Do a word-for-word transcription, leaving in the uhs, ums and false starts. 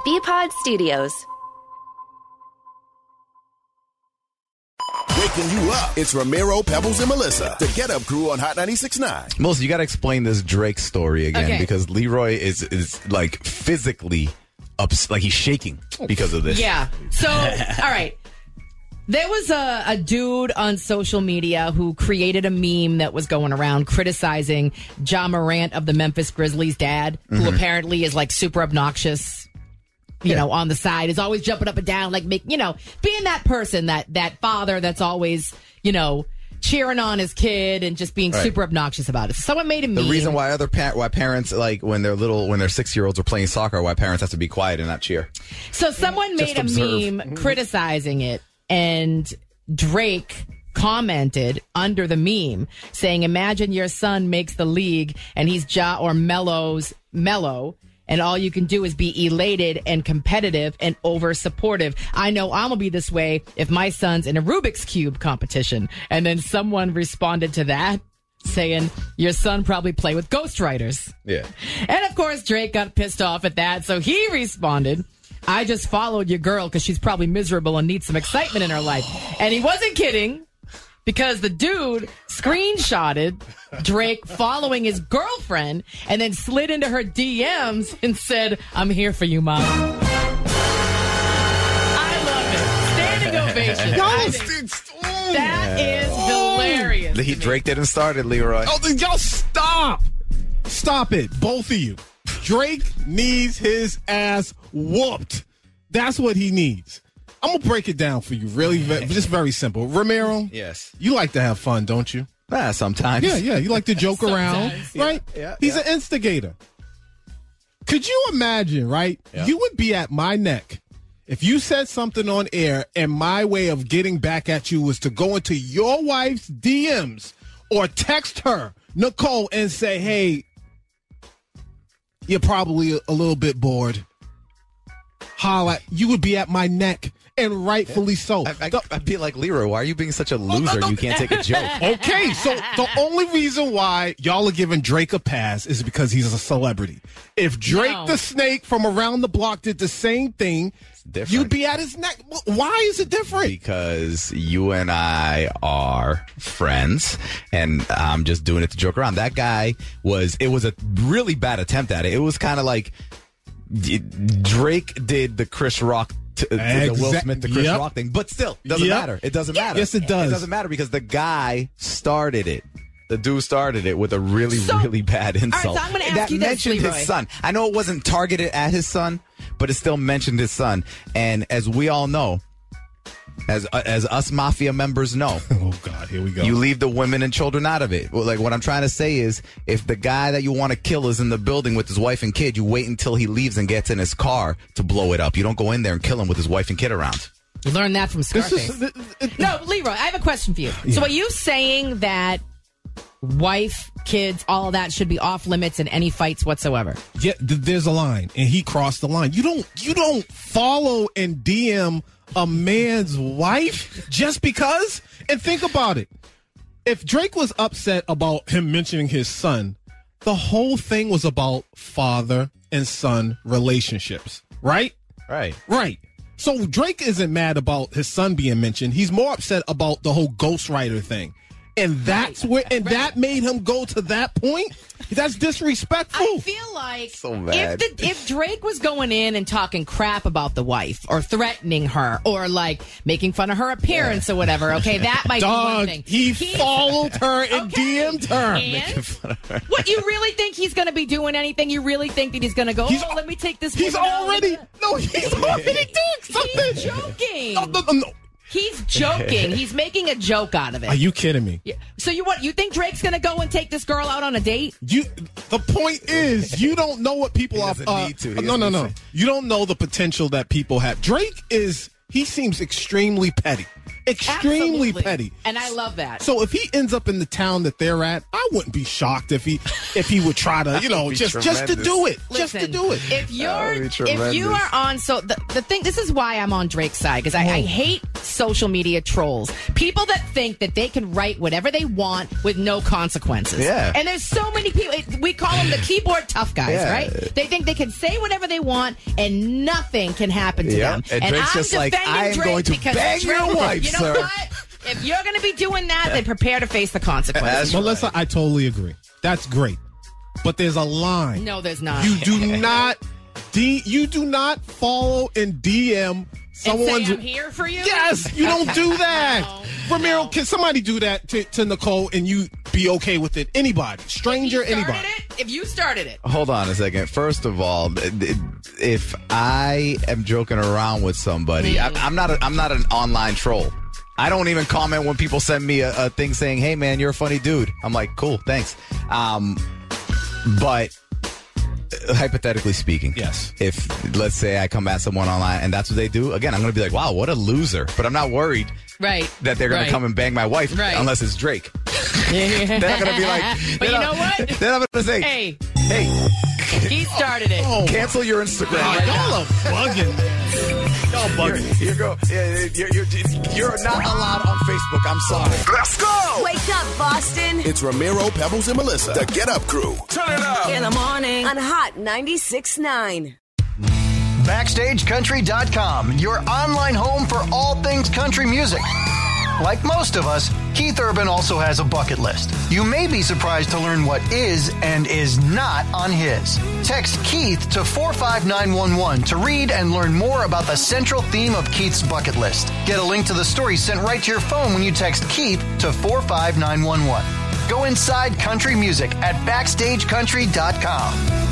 B-Pod Studios. Waking you up. It's Ramiro, Pebbles, and Melissa. The Get Up Crew on Hot ninety-six point nine. Melissa, you got to explain this Drake story again Okay. because Leroy is is like physically ups, like he's shaking because of this. Yeah. So, all right. There was a, a dude on social media who created a meme that was going around criticizing Ja Morant of the Memphis Grizzlies' dad, who Mm-hmm. apparently is like super obnoxious. You Yeah. know, on the side, is always jumping up and down, like make you know, being that person, that that father that's always, you know, cheering on his kid and just being Right. super obnoxious about it. So someone made a meme. The reason why other pa- why parents like when they're little when their six year olds are playing soccer, why parents have to be quiet and not cheer. So someone Just made a observe. meme criticizing it, and Drake commented under the meme saying, "Imagine your son makes the league and he's Ja or Melo's Melo, and all you can do is be elated and competitive and over supportive. I know I'm gonna be this way if my son's in a Rubik's Cube competition." And then someone responded to that saying, "Your son probably play with ghostwriters." Yeah. And of course, Drake got pissed off at that, so he responded, "I just followed your girl because she's probably miserable and needs some excitement in her life." And he wasn't kidding, because the dude screenshotted Drake following his girlfriend and then slid into her D Ms and said, "I'm here for you, Mom." I love it. Standing ovation. I think that is hilarious. He, Drake didn't start it, Leroy. Oh, then y'all stop. Stop it, both of you. Drake needs his ass whooped. That's what he needs. I'm going to break it down for you, really, ve- just very simple. Ramiro, Yes. you like to have fun, don't you? Ah, sometimes. Yeah, yeah, you like to joke around, Sometimes. right? Yeah, yeah, He's yeah. an instigator. Could you imagine, right? Yeah. You would be at my neck if you said something on air and my way of getting back at you was to go into your wife's D Ms or text her, Nicole, and say, "Hey, you're probably a, a little bit bored." Holla, you would be at my neck, and rightfully so. I, I, The- I'd be like, Leroy, why are you being such a loser? You can't take a joke. Okay, so the only reason why y'all are giving Drake a pass is because he's a celebrity. If Drake No. the Snake from around the block did the same thing, different. you'd be at his neck. Why is it different? Because you and I are friends, and I'm just doing it to joke around. That guy was, it was a really bad attempt at it. It was kind of like D- Drake did the Chris Rock, t- uh, the Will Exact- Smith, the Chris yep. Rock thing, but still, doesn't Yep. matter. It doesn't matter. Yes, it does. It doesn't matter because the guy started it. The dude started it with a really, So- really bad insult. so I'm gonna ask that you this, mentioned Leroy. his son. I know it wasn't targeted at his son, but it still mentioned his son. And as we all know, as uh, as us mafia members know, Oh, God, here we go. you leave the women and children out of it. Well, like what I'm trying to say is, if the guy that you want to kill is in the building with his wife and kid, you wait until he leaves and gets in his car to blow it up. You don't go in there and kill him with his wife and kid around. You learned that from This Scarface. is, th- th- No, Leroy, I have a question for you. So are you saying that wife, kids, all of that should be off limits in any fights whatsoever? yeah, th- there's a line, and he crossed the line. You don't, you don't follow and D M a man's wife just because. And think about it. If Drake was upset about him mentioning his son, the whole thing was about father and son relationships, right? Right. Right. So Drake isn't mad about his son being mentioned. He's more upset about the whole ghostwriter thing. And that's Right, where, and right. that made him go to that point. That's disrespectful. I feel like So bad. if the, if Drake was going in and talking crap about the wife or threatening her or like making fun of her appearance or whatever, okay, that might be one Dog, thing. he followed her and Okay. D M'd her. And what, you really think he's going to be doing anything? You really think that he's going to go, He's- oh, let me take this He's woman out? already, no, he's already doing something. He's joking. No, no, no, no. He's joking. He's making a joke out of it. Are you kidding me? Yeah. So you what? You think Drake's gonna go and take this girl out on a date? You. The point is, you don't know what people He are. doesn't uh, need to. He no, no, doesn't no. say. You don't know the potential that people have. Drake is. He seems extremely petty. Extremely Absolutely. petty. And I love that. So if he ends up in the town that they're at, I wouldn't be shocked if he if he would try to, you know, be just just to tremendous. do it. Listen, just to do it. If you're, That would be if tremendous. you are on, so the, the thing, this is why I'm on Drake's side, because I, I hate social media trolls. People that think that they can write whatever they want with no consequences. Yeah. And there's so many people, it- we call them the keyboard tough guys, Yeah. right? They think they can say whatever they want and nothing can happen to Yeah. them. And Drake's I'm just like, defending I am Drake going to because bang Drake, your wife, you know sir. what? If you're going to be doing that, then prepare to face the consequences. That's Melissa, I totally agree. That's great. But there's a line. No, there's not. You do not D you do not follow and D M and someone's say I'm here for you? Yes, you don't do that. No, Ramiro, no. can somebody do that to, to Nicole and you be okay with it? Anybody, stranger, If you started anybody. It, if you started it. Hold on a second. First of all, if I am joking around with somebody, I, I'm not. A, I'm not an online troll. I don't even comment when people send me a, a thing saying, "Hey, man, you're a funny dude." I'm like, "Cool, thanks." Um, but uh, hypothetically speaking, Yes. If let's say I come at someone online and that's what they do, again, I'm going to be like, "Wow, what a loser!" But I'm not worried Right. that they're going Right. to come and bang my wife, Right. unless it's Drake. They're not going to be like, But they're you not- know what? They're not going to say, Hey, "Hey, he started it. Oh, cancel your Instagram." God, y'all are bugging, man. Y'all You're, bugging. you're, go, yeah, you're, you're, you're not allowed on Facebook. I'm sorry. Let's go! Wake up, Boston. It's Ramiro, Pebbles, and Melissa. The Get Up Crew. Turn it up. In the morning. On Hot ninety-six point nine. Backstage Country dot com, your online home for all things country music. Like most of us, Keith Urban also has a bucket list. You may be surprised to learn what is and is not on his. Text Keith to four five nine one one to read and learn more about the central theme of Keith's bucket list. Get a link to the story sent right to your phone when you text Keith to four five nine one one. Go inside country music at Backstage Country dot com.